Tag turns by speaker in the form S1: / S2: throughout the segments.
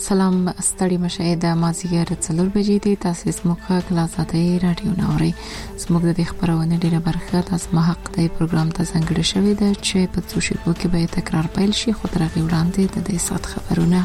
S1: سلام ستړي مشه د مازیګر 4 بجې دي تاسو سموکه کلاساتي رادیو نوري سموک د خبرونه ډیره برخه تاسو ما حق د پروګرام ته څنګه شوی د چې په څو شپو کې به تکرار پیل شي خو تر هغه وړاندې د دې سات خبرونه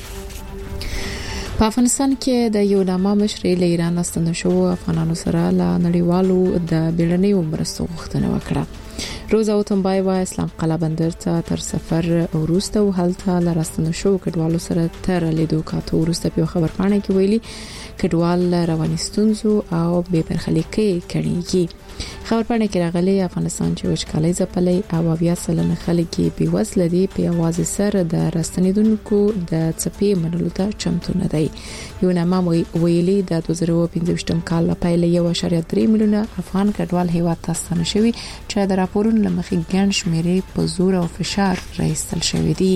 S1: په افغانستان کې د یو نامه مشر له ایران ستنه شو افغانانو سره له نړیوالو د بیړنۍ مرستو غوښتنه وکړه روزا اوتنبایوا اسلام قلعه بندر ته تر سفر وروسته او هلته لراستنه شو کډوالو سره تر لیدو کاتو وروسته په خبر پاڼه کې ویلي کډوال رواني ستونزو او بې برخلیکي کړيږي خبر پاڼه کې راغلي افغانستان چې وشکالي ځپلې او بیا سلنه خلک په وسله دي په आवाज سره د راستنیدونکو د چپی منلو ته چمتو نه دی یو نامه ویلي د 2015 کال په پیل 1.3 میلیونه افغان کډوال هیواد ته ستنه شوي چې د راپورونو لمخې ګڼ شمیرې په زور او فشار راایستل شوی دي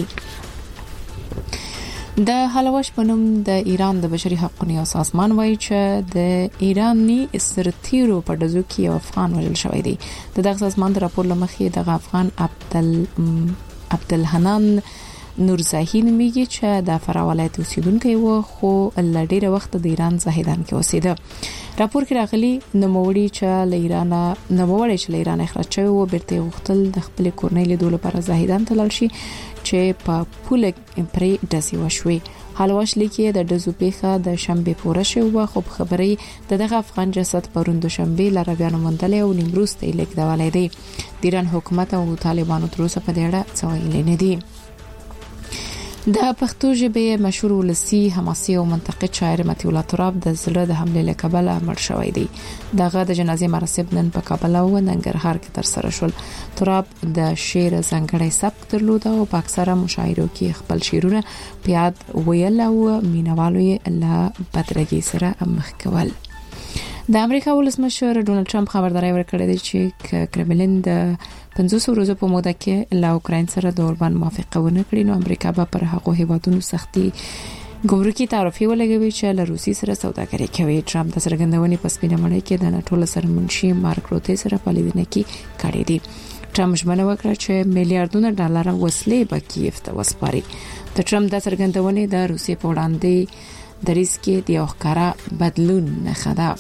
S1: د حلواش پنوم د ایران د بشري حقوقو سازمان وایي چې د ایرانی سرتیرو په دزو کې یو افغان وژل شوی دی دغه سازمان د راپور لمخې د افغان عبدالحنان نورزاهی نومیږي چې د فراه ولایت اوسیدونکی و خو لډیره وخت د ایران زاهدان کې اوسېده راپور کې راغلي نوموړي چې له ایران اخراج شوی و بیرته غوښتل د خپل کورنۍ لیدو لپاره زاهدان ته لاړ شي چې په پوله پرې داسي وشوي حلواش لیکي د دزو پیخه د شنبه پوره شو خو خبرې دغه افغان جسد پروند شنبه لاربيانو مندل او نیمروز ته لیک دا ولایدي د ایران حکومت او طالبانو تر اوسه په دې اړه څه ویلي نه دي د پښتو ژبه مشهور ولسی حماسي او منتقد شاعر متي الله تراب د زړه د حمله له کبله مړ شوی دی دغه د جنازې مراسم نن په کابل او ننګرهار کې تر سره شول تراب د شعر ځانګړی سبک درلود او په اکثره مشاعرو کې خپل شعرونه په یاد ویل او مینوالو یې له بدرګي سره مخ کول د امریکا ولسمشر ډونالد ټرمپ خبرداري ورکړې ده چې کرملین د 500 ورځې په موده کې له اوکراین سره د اوربان موافقه ونه کړي نو امریکا به پر هغه هیوادونو سختي ګمرکي تعرفي ولګوي چې له روسي سره سوداګري کوي ټرمپ د څرګندونې په سپینه مړۍ کې د ناتو سرمنشي مارک روته سره په لیدنه کې کړې دي ټرمپ ژمنه وکړه چې میلیارډونه ډالر وسلې به کیف ته وسپاري د ټرمپ د څرګندونې د روسي په وړاندې د ریسک د ښکارا بدلون نه خدا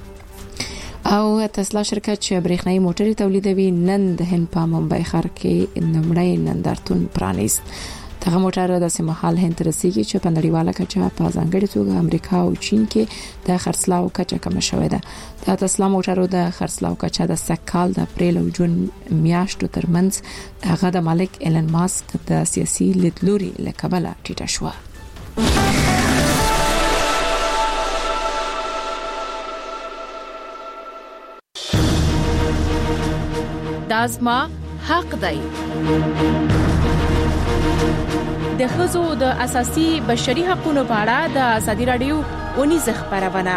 S1: او تسلا شرکت چې برېښنايي موټرې تولیدوي نن د هند په ممبئی ښار کې نمړی نندارتون پرانیست دغه موټر د سیمهال هند رسیدي چې په نړیواله کچه په ځانګړي توګه امریکا او چین کې د خرڅلاو کچه کم شوې ده د تسلا موټرو د خرڅلاو کچه د سکهال د اپریل او جون میاشتو ترمنځ دغه د مالک ایلن ماسک د سیاسي لیدلوري لکبله ټیټه شوه
S2: دازما حق دی د ښځو د اساسي بشري حقوقو په اړه د ازادي رادیو اونیز خبرونه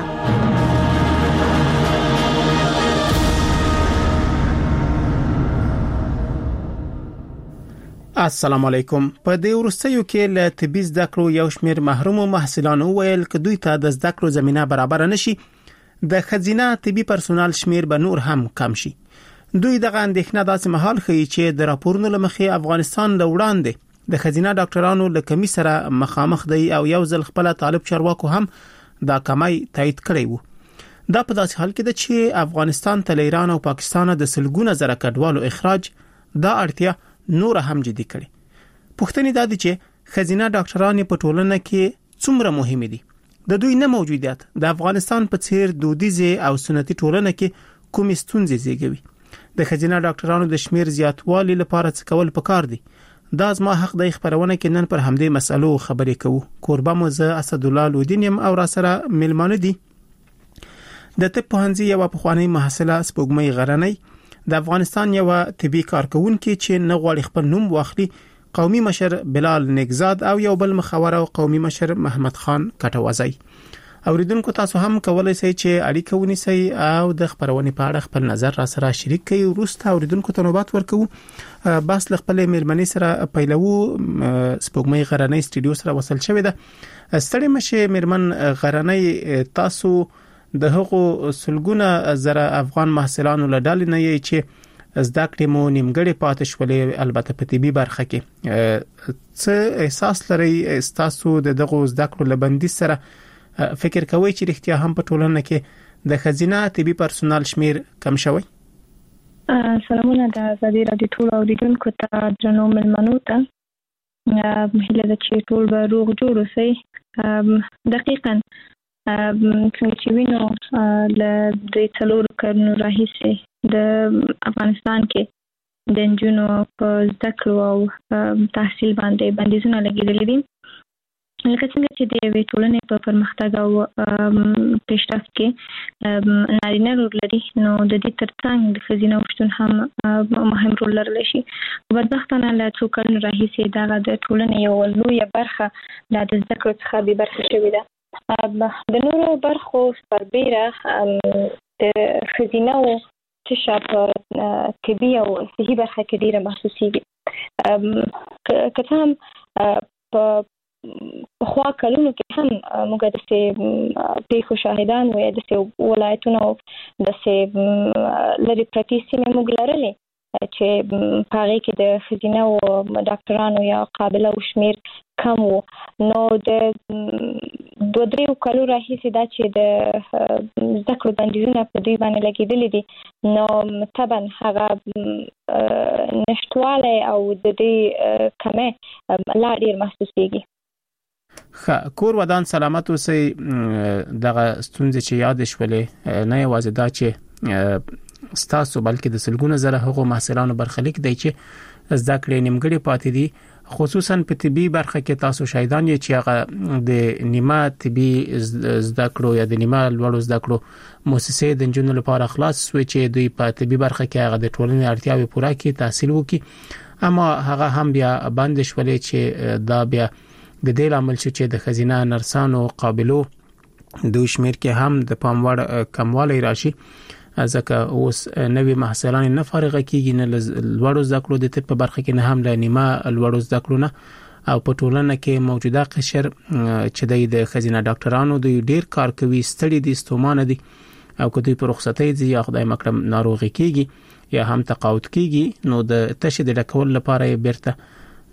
S3: السلام علیکم په دې ورستیو کې له طبي زده کړو یو شمېر محروم محصلانو ویل ک دوی ته د زده کړو زمينه برابر نشي د خزینه طبي پرسونل شمېر به نور هم کم شي دوی دغه اندېښنه داسې مهال ښیي چې د راپورونو لمخې افغانستان له وړاندې د خزینه ډاکټرانو له کمی سره مخامخ دی او یو ځل خپل طالب چارواکو هم دا کمای تایید کړی وو دا په داسې حال کې ده چې افغانستان ته ایران او پاکستان د سلګونه زره کډوالو اخراج دا اړتیا نور هم جدي کړي پوښتنه دا ده چې خزینه ډاکټران په ټولنه کې څومره مهم دي د دوی نه موجودیت د افغانستان په څیر دودیزه او سنتي ټولنه کې کوم ستونزې زیږوي د خزینه ډاکټرانو د شمیر زیاتوالي لپاره څه کول پکار دي دا زما حق د خبرونه کې نن پر همدې مسلو خبرې کوو قربان موزه اسد الله لودینیم او را سره ملمانه دي د طب پوهنځي یو پخوانی محصله سپوږمۍ غرنۍ د افغانستان یو طبي کارکونکو چې نغواړي خپل نوم واخلي قومي مشر بلال نگزاد او یو بل مخاور او قومي مشر محمد خان کټوازی اوریدونکو تاسو هم کولای شئ چې اړیکه ونیسئ او د خبرونې په اړه خپل نظر را سره شریک کړئ وروسته اوریدونکو ته نوبت ورکو بس خپل میرمنې سره پیلو سپوږمۍ غرنۍ سټډیو سره وصل شوې ده ستړي مشه میرمن غرنۍ تاسو د هغو سلګونه زره افغان محصلانو له ډلې نه یې چې زده کړې مو نیمګړې پاتې شولې البته په طبي برخه کې څه احساس لري تاسو دغه زده کړو لبندي سره فکر کوئ چې رښتیا هم په ټولنه کې د خزینه طبي پرسونل شمیر کم شوی؟
S4: سلامونه د ازادي رادیو ټول اوریدونکو ته درنو ملمنو ته هیله ده چې ټول به روغ جوړ اوسئ. دقیقاً څنګه چې وینو له 3 کلونو راهیسې د افغانستان کې د نجونو په زده کړو او تحصیل باندې بندیزونه لګېدلي دي. لکه څنګه چې د یوې ټولنې په پرمختګ او پیشرفت کې نارینه رول لري، نو د دې ترڅنګ د ښځینه شتون هم مهم رول لرلی شي. بدبختانه له څو کلونو راهیسې دغه د ټولنې یوه لویه برخه لا د زده کړو څخه بې برخې شوې ده. د نورو برخو سربیره د ښځینه‌و تشه په طبي او صحي برخه کې ډېره محسوسېږي. که څه هم په خوا کلونو کې هم موږ د پیښو شاهدان وو، د ولایتونو د لرې پرتې سیمې موږ لرلې چې په هغې کې د ښځینه‌و ډاکټرانو یا قابله شمیر کم وو. نو د 2-3 کلونو راهیسې دا چې د زده کړو بندیزونه په دوی باندې لګېدلي دي، نو طبعا هغه نشتوالی او د دې کمی لا ډېر محسوسېږي.
S3: کور ودان سلامت اوسئ. دغه ستونزې چې یاد شولې نه یوازې دا چې ستاسو بلکې د سلګونو زره هغو محصلانو برخلیک دی چې زده کړې نیمګړې پاتې دي، خصوصا په طبي برخه کې تاسو شاهدان یې چې هغه د نیمه طبي زده کړو یا د نیمه لوړو زده کړو مؤسسې د نجونو لپاره خلاص شوې چې دوی په طبي برخه کې هغه د ټولنې اړتیاوې پوره کړي، تحصیل وکړي، اما هغه هم بیا بند شولې چې دا بیا د دې لامل چې د خزینه نرسانو قابلو د شمیر کې هم د پام وړ کموالی راشي، ځکه اوس نوې محصلان نه فارغ کیږي، نه لوړو زده کړو د طب په برخه کې، نه هم له نیمه لوړو زده کړو نه، او په ټولنه کې موجوده قشر چې د خزینه ډاکټرانو دوی ډیر کار کوي، ستړي دي، ستومانه دي، او که دوی په رخصتۍ ځي یا خدای مکرم ناروغي کیږي یا هم تقاعد کیږي، نو د تشه د ډکول لپاره یې بیرته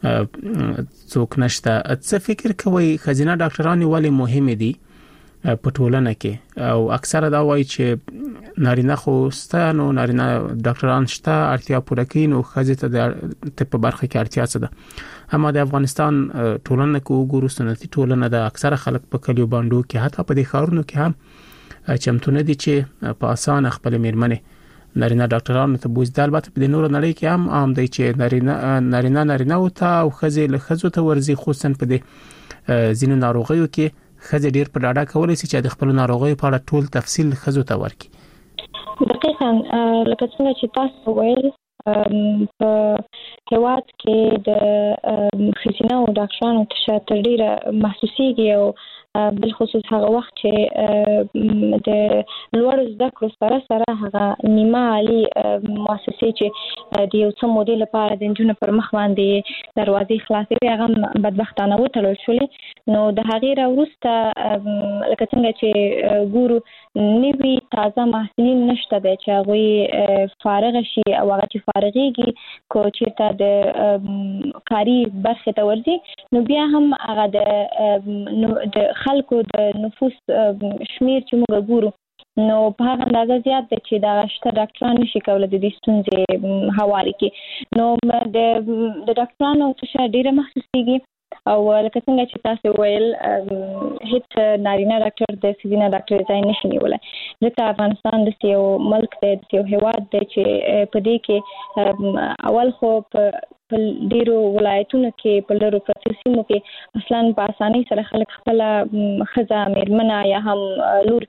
S3: څوک نشته. څه فکر کوي خزینه ډاکټران ولې مهمه دي په ټولنه کې؟ او اکثره دا وایي چې نارینه خو ستانو نارینه ډاکټران شته، اړتیا پوره کوي، نو ښځې ته د طب په برخه کې اړتیا څه ده؟ اما د افغانستان ټولنه کې وګورو، سنتي ټولنه د اکثره خلک په کلیو باندې کې حتی په دې ښارونو کې هم چمتو نه دي چې په اسانه خپل میرمنې نارینه ډاکټرانو ته بوځي. البته په نورو نړۍ کې هم عام دی چې نارینه او ته او ښځې له ښځو ته ورزي، خصوصا په دې ځینو ناروغیو کې ښځې ډیر په ډاډه کولای شي چې د خپل ناروغیو په اړه ټول تفصیل ښځو ته ورکړي.
S4: دقیقاً لکه څنګه چې تاسو ویل، په هېواد کې د ښځینه او ډاکټرانو تشه تر ډیره محسوسېږي، او بالخصوص هغه وخت چې د لوړو زده کړو سره سره هغه نیمه عالي مؤسسې چې د یو څه مودې لپاره د نجونو پر مخ باندې دروازې خلاصوي، هغه بدبختانه وتړل شولې. نو د هغې راوروسته لکه څنګه چې ګورو، نوي تازه محصلین نشته دی چې هغوی فارغ شي، او هغه چې فارغېږي که چېرته د کاري برخې ته ورځي، نو بیا هم هغه د خلکو د نفوس شمیر چې موږ ګورو، نو په هغه اندازه زیات دی چې دا شته ډاکټران نشي کولی د دې ستونزې هواري کړي. نو د ډاکټرانو تشه ډیره محسوسېږي، او لکه څنګه چې تاسو ویل، هیڅ نارینه ډاکټر د ښځینه ډاکټر ځای نشي نیولی، ځکه افغانستان داسې یو ملک دی، داسې یو هېواد دی چې په دې کې اول خو په ډیرو ولایتونو کې په لرو پرتو سیمو کې اصلا په اسانۍ سره خلک خپله ښځه میرمنه یا هم لور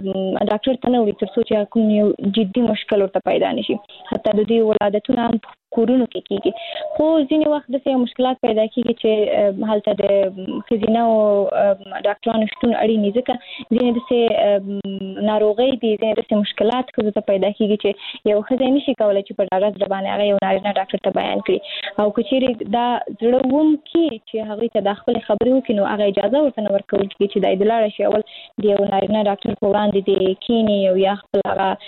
S4: ډاکټر ته نه وړي، تر څو چې کوم یو جدي مشکل ورته پیدا نشي. حتی د دوی ولادتونه هم کورونو کې کیږي خو ځینې وخت د مشکلات پیدا کیږي چې هلته د خزینه او ډاکټرانو شتون اړین دي ځکه ځینې د ناروغي دي ځینې د مشکلات خو ته پیدا کیږي چې یو خزینه نشي کولای چې په ډاګه ځبانه هغه یو نارینه ډاکټر ته بیان کړي او کچېری دا زړوم کې چې هغه ته د خپل خبرو کې نو هغه اجازه ورته ورکول کیږي چې د ادلاړ شي اول دی یو نارینه ډاکټر په وړاندې دی کینی او یا خپل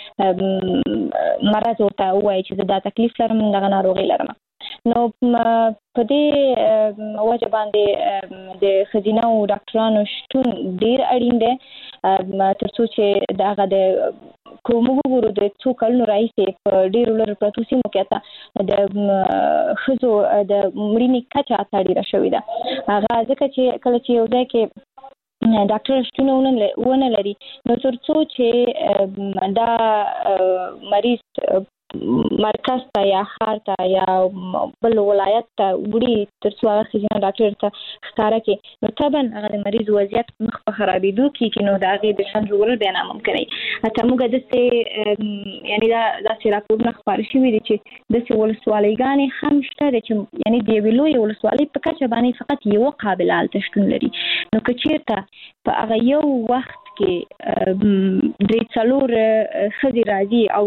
S4: هغه مرض ورته وایي چې دا تکلیف لرم دغه ناروغي لرم نو په دې وجه باندې د خزینه او ډاکټرانو شتون ډیر اړین دی ترڅو چې دغه د کومو ګورو د څو کلونو راځي په ډیرو لږ پروتو سیمو کې د خزو د مړینې کچه اتاړي شوې ده هغه ځکه چې کله چې یو ځای کې ډاکټر شتون ونه لري نو ترڅو چې دا مریض مرکز ته یا ښار ته یا بل ولایت ته وړي ترڅو هغه خزینه ډاکټر ته ښکاره کړي نو طبعا هغه د مریض وضعیت مخ په خرابېدو کې نو د هغې د ژوند ژغورل بیا ناممکن وي حتی موږ داسې یعنې داسې راپورونه خپاره شوي دي چې داسې ولسوالیګانې هم شته دی چې یعنې د یوې لویې ولسوالۍ په کچه باندې فقط یوه قابله هلته شتون لري نو که چېرته په هغه یو وخت کې درې څلور ښځې راځي او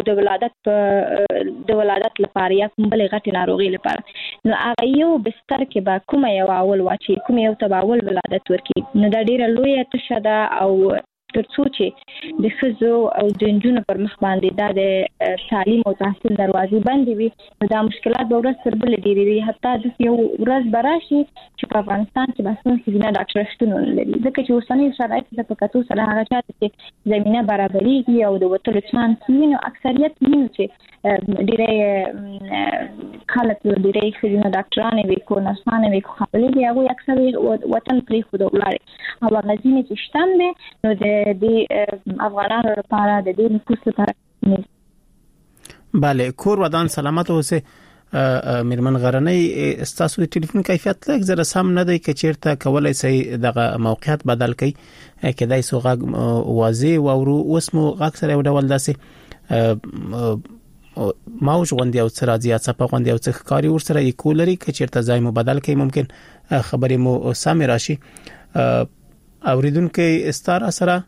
S4: د ولادت لپاره یا کوم بلې غټې ناروغۍ لپاره نو هغه یو بستر کې به کومه یو اول واچي کوم یو ته به اول ولادت ورکړي نو دا ډېره لویه تشه ده او ترڅو چې د ښځو او د نجونو پر مخ باندې دا د تعلیم او تحصیل دروازې بندې وي نو دا مشکلات به ورځ تر بلې ډېرېږي حتی یو ورځ به راشي چې په افغانستان کې به څومره ښځینه ډاکټره شتون ونه لري ځکه چې اوسني شرایط ته په کتو سره هغه چاته چې زمینه برابرېږي او د وتلو چانس وي نو اکثریت وینو چې ډېری خلک ډېری ښځینه ډاکټرانې وي کو نرسانې وي کو خپلې دي هغوی اکثر وطن پرېښوده ولاړې او هغه ځینې چې شته هم دی نو د افغانانو لپاره د دې نفوس لپاره
S3: بله کور ودان سلامت اوسه میرمن غرنۍ ستاسو د ټلیفون کیفیت لږ زره سم نه دی که چیرته کولای سي دغه موقعیت بدل کړي کدای سو غږ واضح او اوس مو غږ سره یو ډول داسې ماوج غوندي او سرازي اڅه غوندي او څه کاری ور سره یکولري که چیرته ځای مو بدل کړي ممکن خبرې مو سم راشي اوریدونکو ستاره سره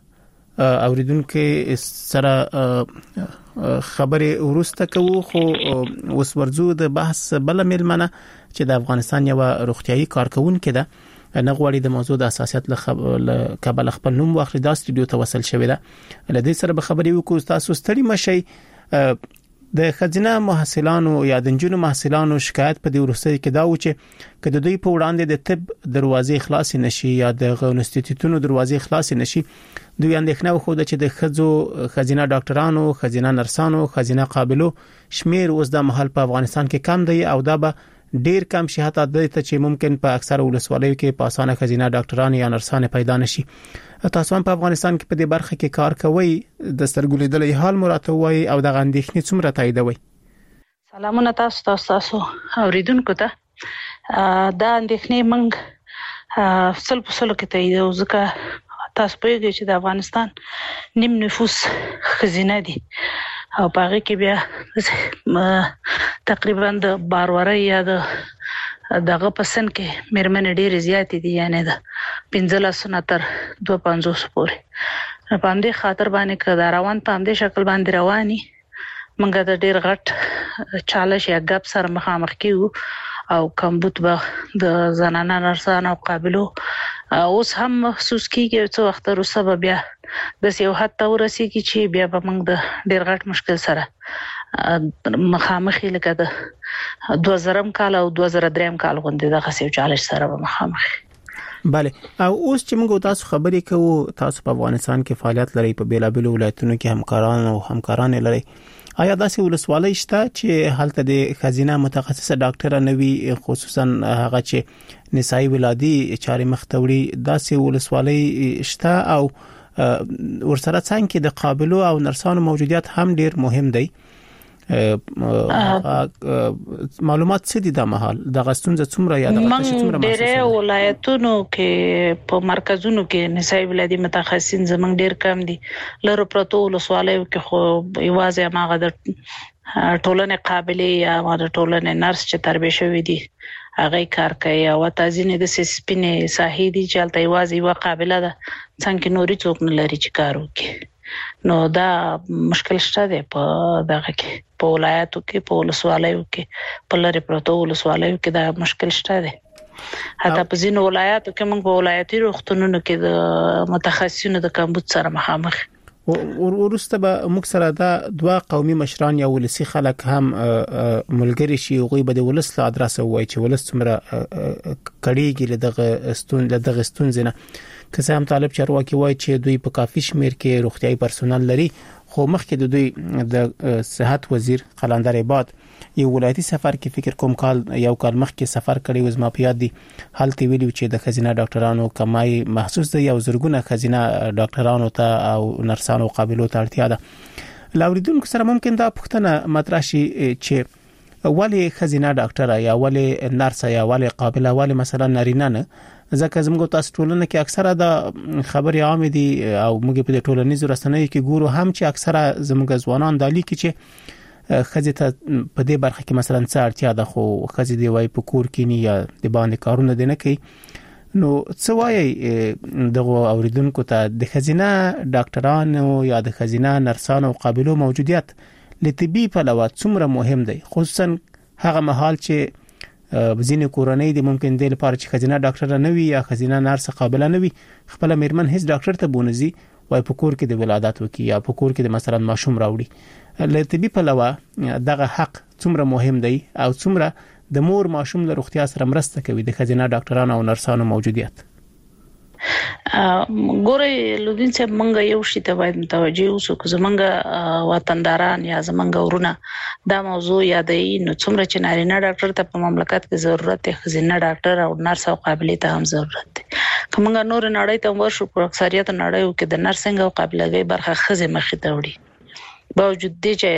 S3: خبرې ورسته کوو خو اوس ورزو د بحث بل ملمنه چې د افغانستان یو روغتيایي کارکونکو ده نه غواړي د موضوع د اساسيت له قبل خپل نوم واخلي دا استودیو ته وصل شوی ده لدې سره به خبرې وکړو تاسو ستړي مشي د خزینه محصلانو یا د جنونو محصلانو شکایت په دې ورسته کې دا و چې کله دوی په وړاندې د طب دروازې خلاص نشي یا د انسټیټیوټونو دروازې خلاص نشي دوی اندېښنه وخوده چې د خزینه ډاکټرانو خزینه نرسانو خزینه قابلو شمیر اوس د محل په افغانستان کې کم دی او دا به ډیر کم شي حتی د ته چې ممکن په اکثر ولسوالیو کې په اسانه خزینه ډاکټران یا نرسان پیدا نشي تاسو هم په افغانستان کې په دې برخه کې کار کوي د سترګولیدلې حال مراته وای او د غندېخنې څومره تاییدوي
S5: سلامونه تاسو اوریدونکو ته دا اندېخنې موږ سل کې تاییدو ځکه تاسو په دې چې د افغانستان نیم نفوس خزینه دي او په هغه کې بیا تقریبا د باروری یا دغه پسن کې مېرمنې ډېرې زیاتې دي یعنی د 15 تر 250 پورې په همدې خاطر باندې که دا روان په همدې شکل باندې رواني موږ د ډېر غټ چالش یا ګپ سره مخامخ کیو او کمبود به د زنانه نرسانو قابلو اوس هم محسوس کیږي چې وخت وروسته بیا د یو حد ته ورسیږي چې بیا به موږ د ډېر غټ مشکل سره مخامخ لکه د 2000 کال او 2003 کال غونډه د خاصو چالش سره مخامخ
S3: بله او اوس چې موږ تاسو خبرې کوو تاسو په افغانستان کې فعالیت لري په بیلابل ولایتونو کې همکاران لري آیا داسې ولسوالۍ شته چې هلته د خزینه متخصصه ډاکټر نه وي خصوصا هغه چې نسایي ولادي چارې مختوړي داسې ولسوالۍ شته او ورسره څنګه د قابلو او نرسانو موجودیت هم ډیر مهم دی معلومات څه دي د محل د غستونځ څومره یا د غتش څومره
S5: محسوسه ډېر ولایتونو کې په مرکزونو کې نسایي ولادي متخصصین زمونږ ډیر کم دي لره پروتو ولسوالیو کې خو یوازې ماغه د ټولنې قابلیت یا د ټولنې نرس چې تربیه شوی دي هغه کار کوي او تازینه د سپینې ساحې دي چې الته یوازې یو قابلیت ده څنګه نوري څوک نه لري چې کار وکړي نو دا مشکل شته دی په دغه کې په ولایتو کې په ولسوالیو کې په لری پروتو ولسوالیو کې دا مشکل شته دی حتی په ځینو ولایتو کې موږ په ولایتي روغتونونو کې د متخصصینو د کمبود سره مخامخ
S3: ورسته به موږ سره دا دوا قومي مشران یا ولسی خلک هم ملګری شي او غوي به د ولس له ادرسه وای چې ولس څومره کړيږي دغه ستونزې نه که څه هم طالب چارواکي وای چې دوی په کافي شمیر کې روغتيایي پرسونل لري خو مخکې د دوی د صحت وزیر قلندر عباد یو ولایتي سفر کې فکر کوم یو کال مخکې سفر کړی و زما په یاد دي حالت ویلو چې د خزینه ډاکټرانو کمای محسوس دی یو زرګونه خزینه ډاکټرانو ته او نرسانو قابلیت ته اړتیا ده لاوریدونکو سره ممکن دا پوښتنه مطرح شي چې ولی خزینه ډاکټر یا ولی نرس یا ولی قابله ولی مثلا نارینه نه ځکه زموږ تاسو ټولنه کې اکثره د خبري عام دي او موږ په ټولنیزو رسنیو کې ګورو هم چې اکثره زموږ ځوانان د لیکي چې خزه ته په دې برخه کې مثلا څه اړتیا ده خو خزه دی وای په کور کې نه یا د باندې کارونه دي نه کوي نو څه وایي دغه اوریدونکو ته د خزینه ډاکټرانو یا د خزینه نرسانو قابلیت موجودیت لطبي په لور څومره مهم دی خصوصا هغه مهال چې بزینه کورنۍ دي ممکن د لپاره چې خزینه ډاکټر نه وي یا خزینه نرس قابلیت نه وي خپل میرمن هیڅ ډاکټر ته بونځي وای په کور کې د ولادت وکي یا په کور کې د مثلا ماشوم راوړي لطبي په لور دغه حق څومره مهم دی او څومره د مور ماشوم له روغتیا سره مرسته کوي د خزینه ډاکټرانو او نرسانو موجودیت
S5: ګورې لودین چې منګه یو شی ته باید متوجي اوسو که زمونږ وطنداران یا زمونږ ورونه دا موضوع یادې نو څومره چې نارینه ډاکټر ته په مملکت کې ضرورت دی خزینه ډاکټر او نرس او قابلیت هم ضرورت دی کومه نور نړۍ ته ورشو په اکثریت نړیو کې د نرسنګ او قابلیت برخه خزه مخې ته وړي باوجود دې چې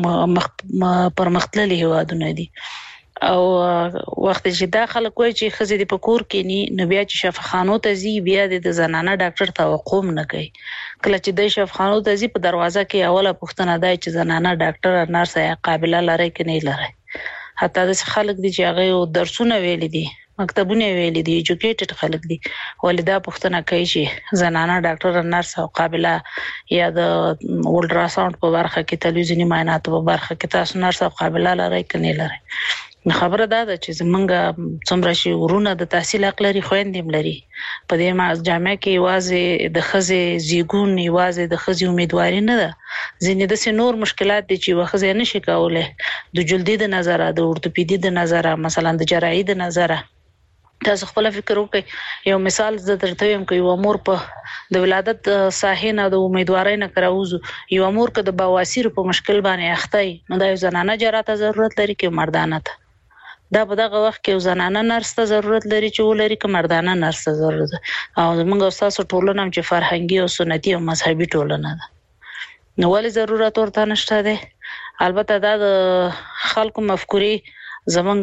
S5: پرمختللي هوادونه دي او وخت چې داخله کوي چې خزې د پکور کې نو بیا چې شفاخانو ته زی بیا د زنانه ډاکټر توقع نه کوي کله چې د شفاخانو ته زی په دروازه کې اوله پوښتنه ده چې زنانه ډاکټر نرس یا قابلیت لري کې نه لري حتی د خلک دي چې هغه درسونه ویل دي مکتبونه ویل دي ایجوکیټډ خلک دي ولدا پوښتنه کوي چې زنانه ډاکټر نرس او قابلیت یا د اولټراساوند په برخه کې تلویزیونی معاینات په برخه کې تاسو نرس او قابلیت لري کې نه لري خبره ده چې زمونږ څومره شي ورونه د تحصیل حق لري خويندې لري په دې جامعه کې یوازې د خزې زیګون یوازې د خزې امیدواري نه ده ځینې د نور مشکلات دي چې وخزې نشي کولای د جلدی د نظره د اورتوپیدي د نظره مثلا د جراحي د نظره تاسو خپل فکر وکړئ یو مثال زه درته وایم چې یو امور په د ولادت ساحې نه د امیدوارۍ نه کراوزو یو امور که د بواسیر په مشکل باندې اخته نو د زنانه جراحت ضرورت لري کې مردانه ته دا په دغه وخت کې زنانه نرس ته ضرورت لري چې ولري که مردانه نرس ته ضرورت او موږ تاسو ټولنه چې فرهنګي او سنتي او مذهبي ټولنه ده نو ولې ضرورت ورته نشته ده البته دا د خلکو مفکوري زمونږ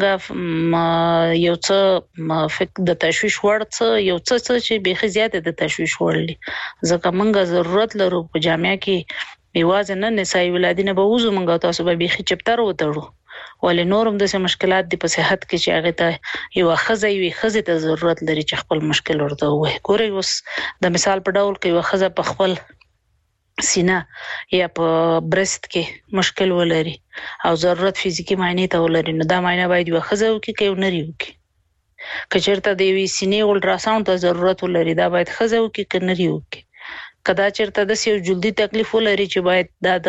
S5: یو څه فکر د تشویش ورته یو څه چې به زیاته د تشویش ورلي ځکه موږ ضرورت لرو په جامعه کې یوازې نه نسایي ولادینه به وزو موږ تاسو به به چپتر وتړو ولې نورم د مشکلات د په صحت کې چې هغه ته یو خزه ته ضرورت لري چې خپل مشکل ورته وي ګوري اوس د مثال په ډول کې یو خزه په خپل سینه یا په برست کې مشکل ولري او ضرورت فزیکی معنی ته ولري نو دا معنی باید یو خزه وکي کې نری وکي کچرته د وی سینې اولټراساوند ته ضرورت ولري دا باید خزه وکي کې نری وکي کدا چیرته د یو جلدی تکلیف ولري چې باید د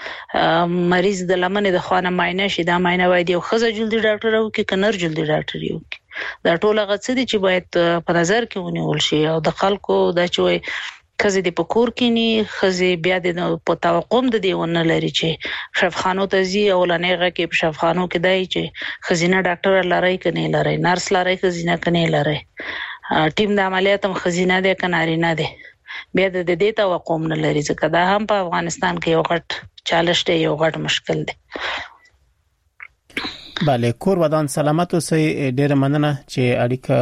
S5: مریض د لمنې د خوانه معاینه شي دا معاینه باید یو خزه جلدی ډاکټر او کې کنر جلدی ډاکټر یو دا ټول هغه څه دي چې باید په نظر کې ونیول شي او د خلکو دا چې خزه د پکور کې نه خزه بیا د په توقع د دیونه لري چې شفاخانو ته زی او لنهغه کې په شفاخانو کې دای چې خزینه ډاکټر لري کني لري نرس لري خزینه کني لري ټیم د عملیات هم خزینه ده کناري نه ده بیا د دې توقع نه لري ځکه دا هم په افغانستان کې یو غټ چالش دی یو غټ مشکل دی
S3: بله کور ودان سلامت اوسئ. ډیر مننه چې اړیکه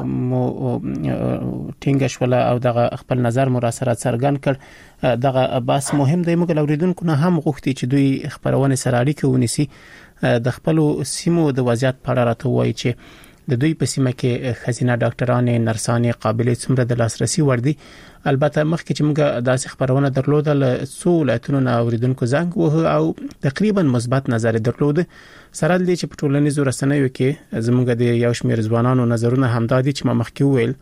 S3: مو ټینګ شول او دغه خپل نظر مو را سره څرګند کړ. دغه بس مهم دی موږ اوریدونکو نه هم غوښتي چې دوی خبرونه سره اړیکه ونیسي د خپل سیمو د وضعیت په اړه راته وایي چې د دوی په سیمه کې خزینه ډاکټران نرسانې قابلیت څومره د لاسرسي وړ دي. البته مخکې چې موږ داسې خبرونه درلودل څو ولایتونو نه اوریدونکو زنګ وه او تقریبا مثبت نظر درلود. سره د چې په ټولنیزو رسنیو کې زموږ د یو شمېر ځوانانو نظرونه همدادي چې ما مخکې ویل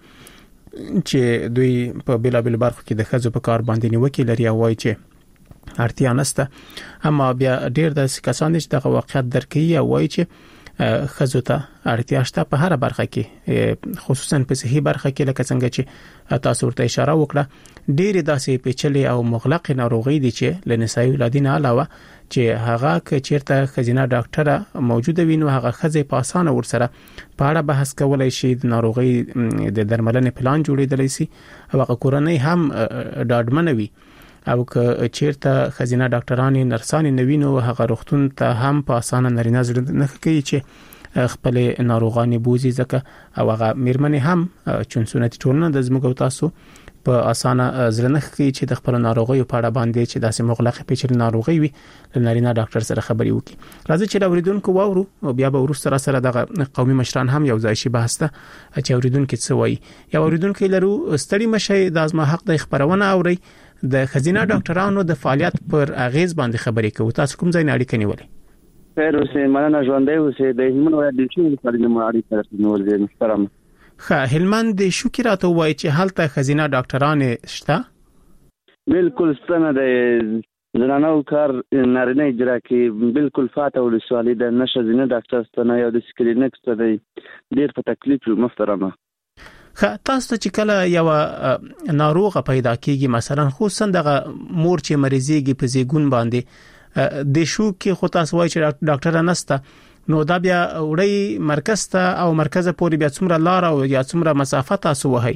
S3: چې دوی په بلابل برخو کې د خزو په کار باندې نیوکه لري او وایي چې اړتیا نشته. اما بیا ډیر د کسان چې دغه واقعیت درکې او وایي چې خزو ته اړتیا شته په هر برخه کې، خصوصا په صحي برخه کې لکه څنګه چې تاسو ورته اشاره وکړه. ډېر داسې پیچلې او مغلق ناروغي دي چې لنسایي ولادین علاوه چې هغه ک چیرته خزینه ډاکټره موجوده وي نو هغه خزې په اسانه ورسره په اړه بحث کولای شي، د ناروغي د درملنې پلان جوړېدلی شي او هغه کورنۍ هم ډاډمنه وي. او که چیرته خزینه ډاکټران نرسان نوینو هغه روغتون ته هم په اسانه نارینه زړه نه کوي چې خپل ناروغان بوزي ځکه او هغه میرمنې هم چون سنتي ټولنه د زموږ تاسو په اسانه زړه نه کوي چې د خپل ناروغي په اړه باندې چې داسې مغلق پیچلې ناروغي وي نارینه ډاکټر سره خبري وکړي. راځي چې اوریدونکو واورو او بیا به ورسره سره د قومي مشران هم یو ځای شي بحث ته چې اوریدونکو څه وایي. یا اوریدونکو لرو ستړي مشه د ازما حق د خبرونه اوري د خزینه ډاکټرانو د فعالیت پر اغیز باندې خبرې کوي. تاسو کوم ځای نه اړیکه نیولې؟
S6: خیر اوسې مننه ژوندۍ اوسې. د هلمند ولایت د شو لپاره د اړیکه نیولې محترم.
S3: هلمند د شو کې راته وایي چې هلته خزینه ډاکټران شته؟
S6: بالکل ستنه د زنانو کار نارینه اجرا کې بالکل فاته ولسوالۍ د نشه زینه ډاکټر ستنه یو د سکرینکس ته ډیر په تکلیف محترمه.
S3: تاسو چې کله یو ناروغه پیدا کیږي مثلا خصوصا د مور چې مریضيږي په زیګون باندې د شو کې خو تاسو وایي چې ډاکټر نسته نو دا بیا وړي مرکز ته او مرکز پورې بیا څومره لار او یا څومره مسافه تاسو وهي؟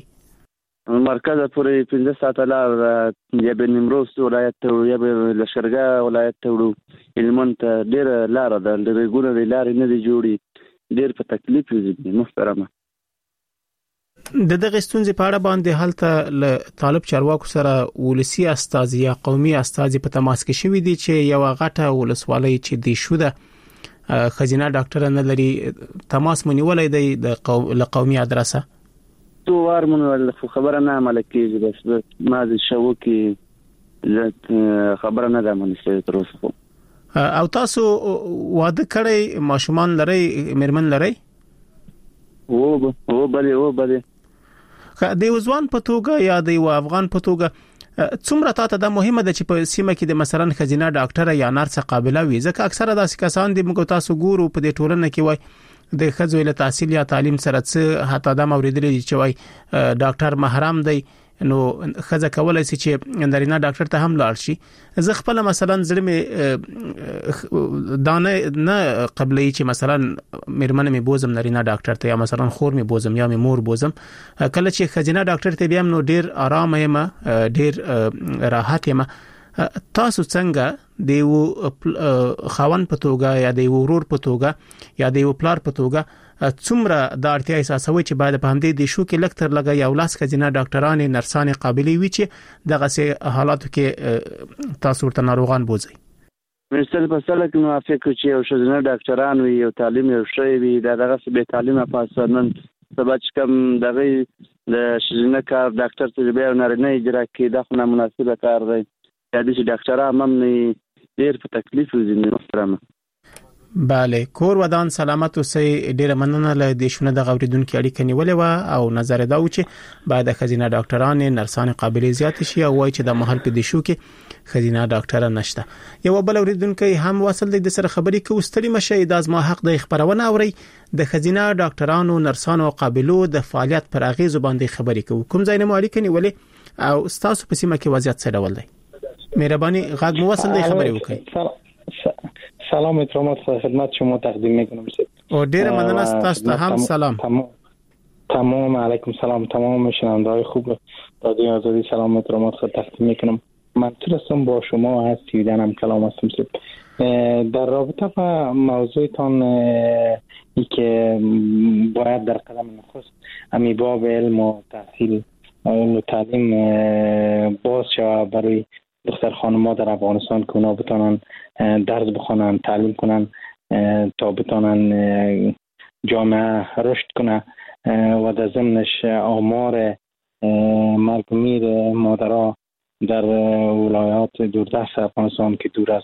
S6: مرکز پورې 15 ساعت لار یا به نیمروز ولایت ته یا به لشکرګاه ولایت ته وړو. هلمند ته ډیر لار ده، ډیرګونه لار نه دی جوړي، ډیر په تکلیف دي محترمه.
S3: د دغه ستونزې په اړه باندې هلته له طالب چارواکو سره ولسی استازي یا قومي استازي په تماس کې شوي دي چې یو غټه ولسوالۍ چې د شو ده خزینه ډاکټر نه لري تماس مونیولای دی د قومي ادرسه
S6: تو وار مونول خبره نه عمل کیږي. بس ما د شو کې خبره نه ده منسته تر اوسه.
S3: او تاسو واده کړی ماشومان لري میرمن لري؟
S6: او بله
S3: د ځوان په توګه یا د افغان په توګه څومره تاسو د مهمه ده چې په سیمه کې د مثلا خزینه ډاکټر یا نرس قابلیت وي؟ ځکه اکثره داسې کسان دي موږ تاسو ګورو په دې ټولنه کې وای د خزو له تحصیل یا تعلیم سره څه حتی د موریدلې چې وای ډاکټر محرم دی نو خزه کولای شي چې نارینه ډاکټر ته هم لاړ شي. زه خپل مثلا زړه می دانه نه قبلې چې مثلا میرمن می بوزم نارینه ډاکټر ته یا مثلا خور می بوزم یا می مور بوزم کله چې خزینه ډاکټر ته بیا نو ډیر آرام یم، ډیر راحت یم. تاسو څنګه د یو خاون په توګه یا د یو ورور په توګه یا د یو پلار په توګه څومره د اړتیا احساسوي چې باید په همدې د شو کې لکتر لګا یو لاس خزینه ډاکټران نرسان قابلیت وي چې دغه سه حالاتو کې تاسو ورته ناروغان بوزي؟
S6: مثال په سره کې موافق چې یو خزینه ډاکټران وي یو تعلیم یو شی وي دغه څه به تعلیم پاسنن سبا چې کوم دغه د خزینه کار ډاکټر ته به نارینه اجرا کې د خو مناسبه کار دی د ډاکټرانو هم ډیر په تکلیف دي محترمه.
S3: بله کور ودان سلامت اوسئ. ډیره مننه له دې شنو د غوړیدونکو اړیکه نیولې و او نظر دا و چې بعد خزینه ډاکټران نرسان قابلیت زیات شي او وایي چې د محل په دې شو کې خزینه ډاکټر نشته. یو بل اوریدونکو هم وصل د سره خبرې کوي ستړي مشه د ازما حق د خبرونه اوري د خزینه ډاکټرانو نرسانو قابلیت د فعالیت پر اغیز باندې خبرې کوي. کوم ځای نه اړیکه نیولې او تاسو په سیمه کې وضعیت څه ډول دی؟ مهرباني غږ مو وصل دی خبرې وکړئ.
S7: سلام احترامات خدمت شما تقدیم میکنم.
S3: او ډیره مننه تاسو ته هم سلام.
S7: تمام علیکم سلام تمام شنونده‌های خوب رادیو آزادی سلام احترامات خدمت تقدیم میکنم. منصور هستم، با شما از سویدن هم کلام هستم. در رابطه با موضوعتان ای که باید در قدم نخست امی باب علم و تحصیل و تعلیم باز شود برای دختر خانم‌ها در افغانستان که اونا بتانن درس بخونن، تعلیم کنن تا بتانن جامعه رشد کنه و در ضمنش آمار مرگ و میر مادرها در ولایات دوردست افغانستان که دور از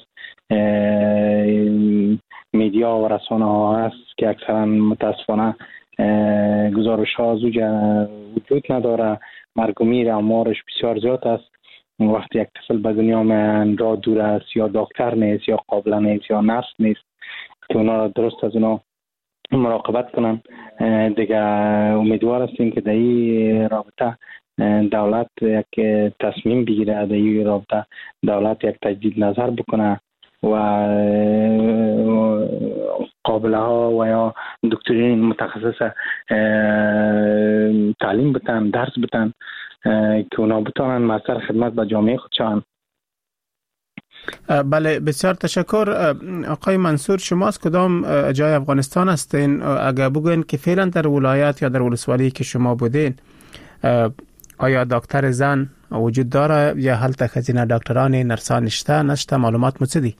S7: میدیا و رسانه ها هست که اکثرا متاسفانه گزارش ها وجود نداره، مرگ و میر آمارش بسیار زیاد است. وقتی یک طفل به دنیا میاد را دور است، یا دکتر نیست، یا قابل نیست، یا نرس نیست که اونا را درست از اونا مراقبت کنن. دیگه امیدوار هستیم که در این رابطه دولت یک تصمیم بگیره، در این رابطه دولت یک تجدید نظر بکنه و قابله ها و یا دکترین متخصص تعلیم بتن، درس بتن که اونا بتانن مؤثر خدمت به جامعه خود شوند.
S3: بله، بسیار تشکر. آقای منصور، شما از کدام جای افغانستان هستین؟ اگر بگوین که فعلا در ولایت یا در ولسوالی که شما بودین آیا دکتر زن وجود داره یا هلته خزینه دکتران نرسان نشته معلومات مصدی؟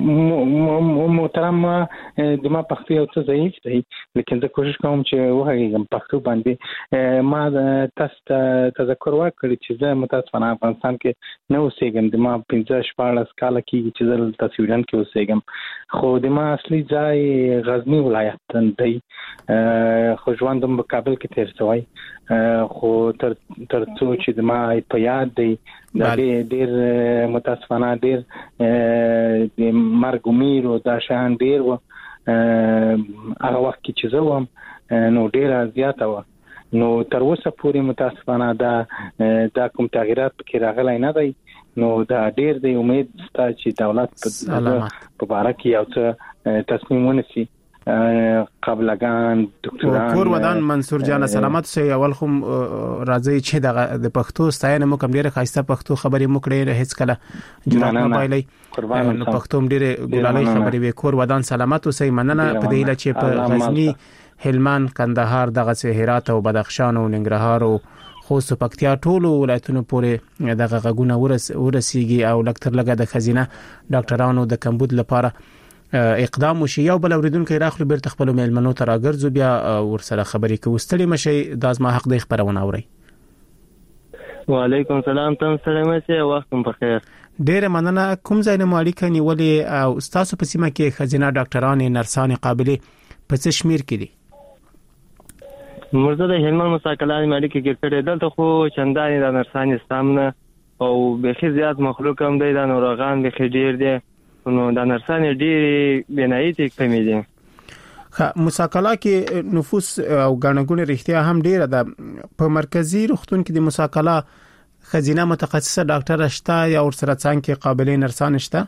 S7: محترم، دما پختو یو څه ضعیف دی، لیکن زه کوشش کوم چې وهغېږم پښتو باندې. ما تاسو ته تذکر ورکړی چې زه متاسفانه افغانستان کې نه اوسېږم. دما 15-14 کاله کېږي چې زه دلته سویډن کې اوسېږم، خو دما اصلي ځای غزني ولایت دی، خو ژوند هم په کابل کې تېر شوی. خو تر څو چې دما په یاد دی دا ډېر متاسفانه ډېر د مرګ و میر او دا شیان ډېر و. هغه وخت کې چې زه وم نو ډېره زیاته وه. نو تر اوسه پورې متاسفانه دا کوم تغییرات پکې راغلی نه دی. نو دا ډېر دی، امید شته چې دولت په باره کې یو څه تصمیم ونیسي. قابلگان دکتران
S3: کور ودان منصور جان سلامت سي اول خو راځي چې د پښتو ستاینه مو کوم ډیره خاصه پښتو خبرې مو کړې هیڅ کله جناب نه پایلې نو پښتو ډیره ګلالي خبرې وې. کور ودان سلامت سي مننه په دې لچې په غزني، هلمند، کندهار، دغه هرات او بدخشان او ننګرهار او خوست او پکتیا ټول ولایتونو پورې دغه غږونه ورسیږي او لکتر لګه د خزینه ډاکټرانو د کمبود لپاره اقدام وشي. یو بل اوریدونکو راخلو بیرته خپل میلمنو ته راګرځو بیا ورسره خبرې کوو. ستړي مشي د ازما حق د خبرونه اوري.
S8: وعلیکم سلام، تاسو سلام سي، وختم په خیر.
S3: ډېر مننه. کوم ځای نه مالیکه نیولې او تاسو په سیمه کې خزینه ډاکټران نرسان قابلیت په څه شمیر کې دي؟
S8: مرزه د هلمند مساکلان مالیکه کې کړه دلته خو چندانې د نرسان استامنه او به زیات مخلوق هم دی، د نورغان به ډیر دی، نو د نرسان ډېری بنایي ته کمی دي.
S3: مساکلا کې نفوس او غنګونه رښتیا هم ډیره ده. په مرکزی روغتون کې د مساکلا خزینه متخصصه ډاکټر شته یا ورسره څنګه قابلیت نرسان شته؟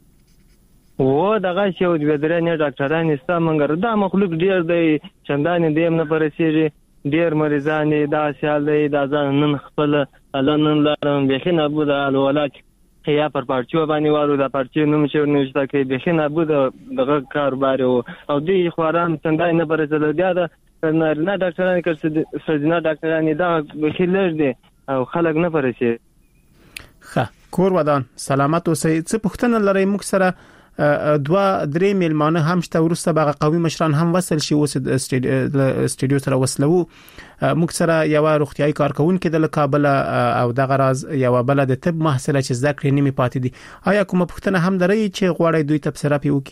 S8: و دغه شی او د بدرنه ډاکټران شته، مګر دا مخلوق ډیر دی، چندانې دیم نه پرسیږي. ډیر مریضان دا سیال دی، دا ځان نن خپل الان لارم بخینه بود الولات یا پر پارچو باندې وارو د پارچو نوم چې نوښته کې بخینه بود دغه کاروبار او دی خوران څنګه نه پرځل دی دا نه ډاکټران کې سرجنا ډاکټران دا بخیلر دي او خلک نه پرسي.
S3: کور ودان سلامت اوسئ. څه پوښتنه لرئ؟ موږ سره 2-3 میلمانه هم شته، ورسته به قومي مشران هم وصل شي. اوس د استودیو سره وصلو. موږ سره یو روغتيایي کارکونکو د کابل او د غراز یو بل د طب محصله چې ذکر نیمه پاتې دي. آیا کومه پوښتنه هم درې چې غواړي دوی تبصره پیوکي؟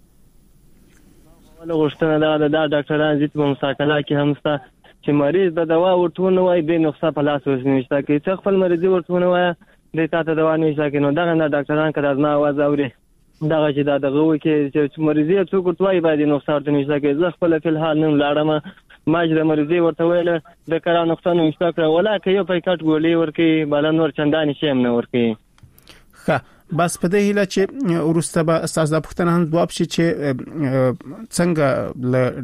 S8: ولا غوښتنه دا ډاکټران چې په مساکله کې هم ستا چې مریض د دوا ورتونه وای به نقصه په لاس وسنيشته کې چې خپل مریض ورتونه وای د تاسو دوا نشته کې نو دا ډاکټران کړه نه आवाज اوري دا چې دا دغه وکي چې مریض څوک ورتوي باندې نقصه ورته نشته کې زه خپل په حال نن لاړم ماجره مریض ورته ویل د کارا نقصه نشته کړ ولا کې یو پېکټ ګولې ورکی بلن ور چنداني شیم نه ورکی.
S3: بس په دې هیله چې ورسته به اساس د پښتنه هم جواب شي چې څنګه ل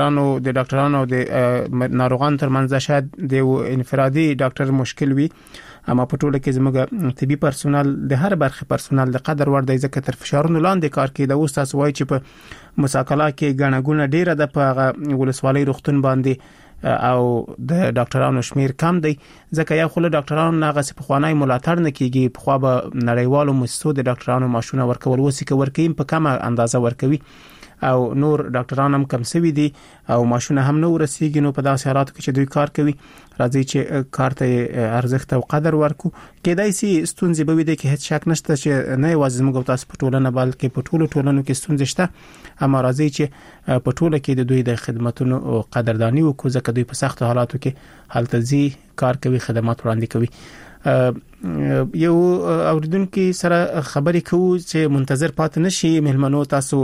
S3: ډاکټرانو د ناروغان ترمنځ شاید د انفرادي ډاکټر مشکل وي اما په ټوله کې زموږ طبي پرسونل د هر برخه پرسونل د قدر ور دی ځکه تر فشارونو لاندې کار کوي. د اوس تاسو وایي چې په مساکلا کې غنغونه ډیره د په ولسوالۍ روغتون باندې او د ډاکټرانو شمیر کم دی ځکه یو خل ډاکټرانو ناغه په خوانای ملاتړ نه کیږي. په خو به نړیوالو مؤسسو د ډاکټرانو ماشونه ورکول وسی کې ورکیم په کومه اندازه ورکوي او نور ډاکټران هم کم سوي دي او ماشونه هم نو رسیږي. نو په داسې حالاتو کې چې دوی کار کوي راځي چې کار ته ارزښت او قدر ورکو. کېدای شي ستونزې به وي د کې هیڅ شک نشته چې نه یوازې موږ تاسو په ټولنه بلکې په ټولو ټولنو کې ستونزې شته، اما راځي چې په ټوله کې د دوی د خدماتونو قدردانی وکړو ځکه دوی په سخت حالاتو کې حالت زی کار کوي، خدمات وړاندې کوي. یو اوریدونکو سره خبرې کوو چې منتظر پات نشي مهمنو تاسو